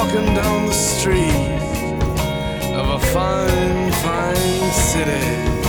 walking down the street of a fine, fine city.